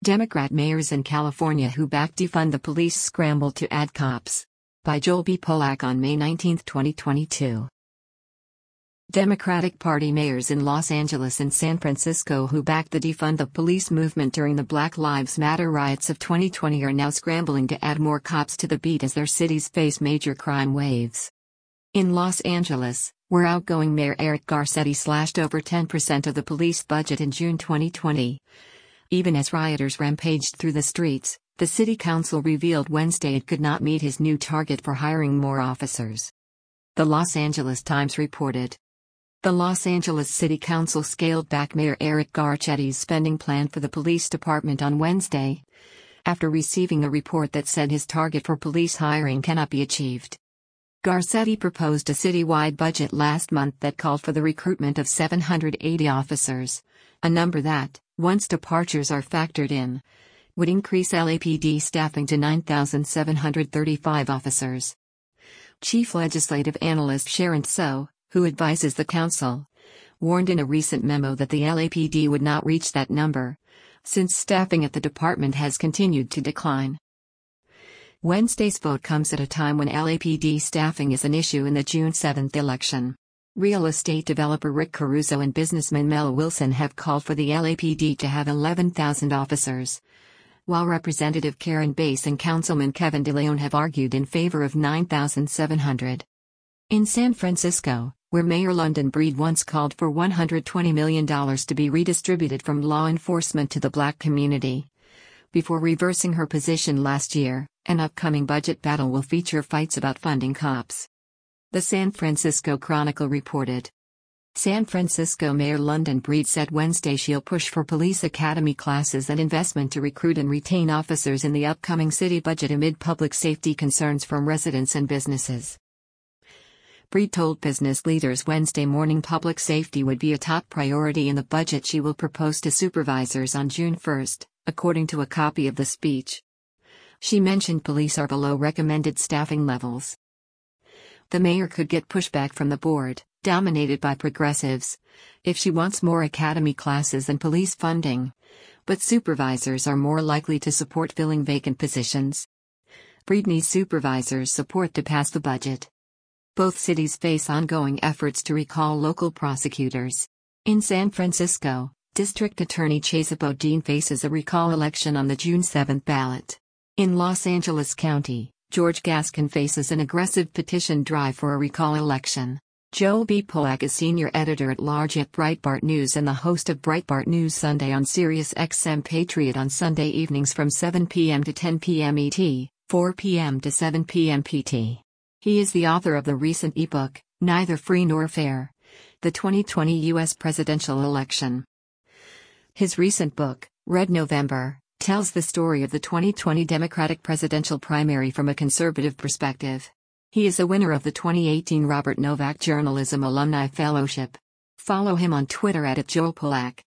Democrat mayors in California who back defund the police scramble to add cops. By Joel B. Polak on May 19, 2022. Democratic Party mayors in Los Angeles and San Francisco who backed the defund the police movement during the Black Lives Matter riots of 2020 are now scrambling to add more cops to the beat as their cities face major crime waves. In Los Angeles, where outgoing Mayor Eric Garcetti slashed over 10% of the police budget in June 2020. Even as rioters rampaged through the streets, the city council revealed Wednesday it could not meet his new target for hiring more officers. The Los Angeles Times reported. The Los Angeles City Council scaled back Mayor Eric Garcetti's spending plan for the police department on Wednesday, after receiving a report that said his target for police hiring cannot be achieved. Garcetti proposed a citywide budget last month that called for the recruitment of 780 officers, a number that, once departures are factored in, would increase LAPD staffing to 9,735 officers. Chief Legislative Analyst Sharon So, who advises the council, warned in a recent memo that the LAPD would not reach that number, since staffing at the department has continued to decline. Wednesday's vote comes at a time when LAPD staffing is an issue in the June 7 election. Real estate developer Rick Caruso and businessman Mel Wilson have called for the LAPD to have 11,000 officers, while Representative Karen Bass and Councilman Kevin DeLeon have argued in favor of 9,700. In San Francisco, where Mayor London Breed once called for $120 million to be redistributed from law enforcement to the black community, before reversing her position last year, an upcoming budget battle will feature fights about funding cops. The San Francisco Chronicle reported. San Francisco Mayor London Breed said Wednesday she'll push for police academy classes and investment to recruit and retain officers in the upcoming city budget amid public safety concerns from residents and businesses. Breed told business leaders Wednesday morning public safety would be a top priority in the budget she will propose to supervisors on June 1, according to a copy of the speech. She mentioned police are below recommended staffing levels. The mayor could get pushback from the board, dominated by progressives, if she wants more academy classes and police funding, but supervisors are more likely to support filling vacant positions. Breed needs supervisors' support to pass the budget. Both cities face ongoing efforts to recall local prosecutors. In San Francisco, District Attorney Chesa Boudin faces a recall election on the June 7 ballot. In Los Angeles County, George Gascon faces an aggressive petition drive for a recall election. Joel B. Polak is senior editor-at-large at Breitbart News and the host of Breitbart News Sunday on Sirius XM Patriot on Sunday evenings from 7 p.m. to 10 p.m. ET, 4 p.m. to 7 p.m. PT. He is the author of the recent ebook, Neither Free Nor Fair: The 2020 U.S. Presidential Election. His recent book, Red November, tells the story of the 2020 Democratic presidential primary from a conservative perspective. He is a winner of the 2018 Robert Novak Journalism Alumni Fellowship. Follow him on Twitter @JoelPolak.